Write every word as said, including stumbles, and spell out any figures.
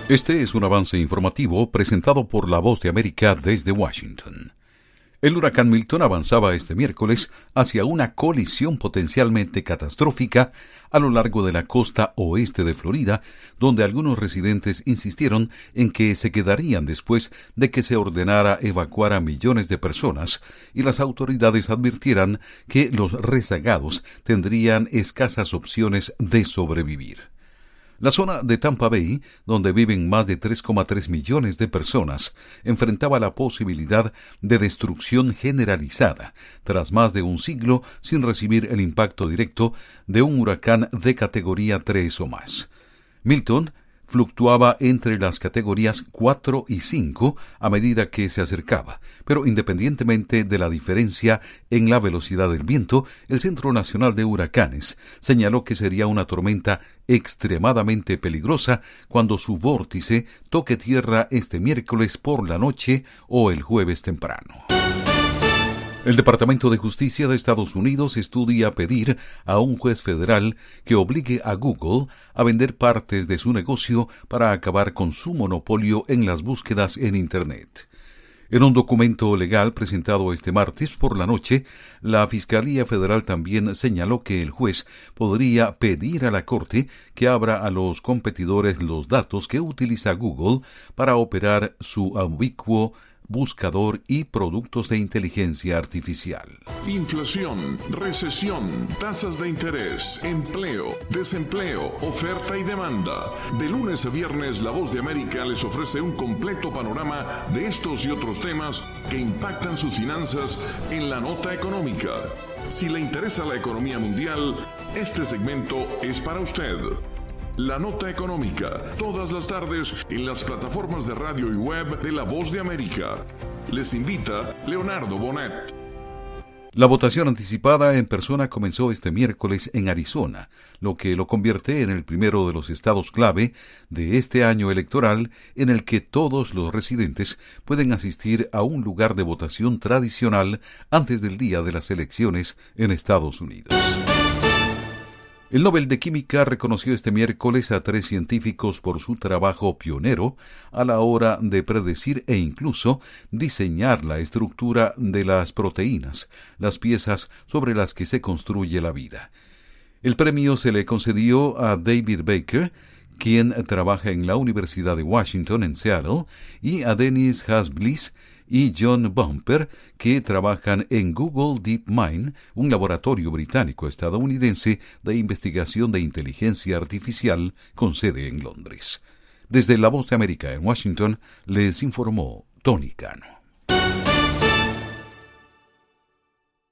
Este es un avance informativo presentado por La Voz de América desde Washington. El huracán Milton avanzaba este miércoles hacia una colisión potencialmente catastrófica a lo largo de la costa oeste de Florida, donde algunos residentes insistieron en que se quedarían después de que se ordenara evacuar a millones de personas y las autoridades advirtieran que los rezagados tendrían escasas opciones de sobrevivir. La zona de Tampa Bay, donde viven más de tres coma tres millones de personas, enfrentaba la posibilidad de destrucción generalizada, tras más de un siglo sin recibir el impacto directo de un huracán de categoría tres o más. Milton fluctuaba entre las categorías cuatro y cinco a medida que se acercaba, pero independientemente de la diferencia en la velocidad del viento, el Centro Nacional de Huracanes señaló que sería una tormenta extremadamente peligrosa cuando su vórtice toque tierra este miércoles por la noche o el jueves temprano. El Departamento de Justicia de Estados Unidos estudia pedir a un juez federal que obligue a Google a vender partes de su negocio para acabar con su monopolio en las búsquedas en Internet. En un documento legal presentado este martes por la noche, la Fiscalía Federal también señaló que el juez podría pedir a la Corte que abra a los competidores los datos que utiliza Google para operar su ubicuo buscador y productos de inteligencia artificial. Inflación, recesión, tasas de interés, empleo, desempleo, oferta y demanda. De lunes a viernes, La Voz de América les ofrece un completo panorama de estos y otros temas que impactan sus finanzas en la nota económica. Si le interesa la economía mundial, este segmento es para usted. La Nota Económica, todas las tardes en las plataformas de radio y web de La Voz de América. Les invita Leonardo Bonet. La votación anticipada en persona comenzó este miércoles en Arizona, lo que lo convierte en el primero de los estados clave de este año electoral en el que todos los residentes pueden asistir a un lugar de votación tradicional antes del día de las elecciones en Estados Unidos. El Nobel de Química reconoció este miércoles a tres científicos por su trabajo pionero a la hora de predecir e incluso diseñar la estructura de las proteínas, las piezas sobre las que se construye la vida. El premio se le concedió a David Baker, quien trabaja en la Universidad de Washington en Seattle, y a Dennis Haas-Bliss y John Bumper, que trabajan en Google DeepMind, un laboratorio británico-estadounidense de investigación de inteligencia artificial con sede en Londres. Desde La Voz de América en Washington, les informó Tony Cano.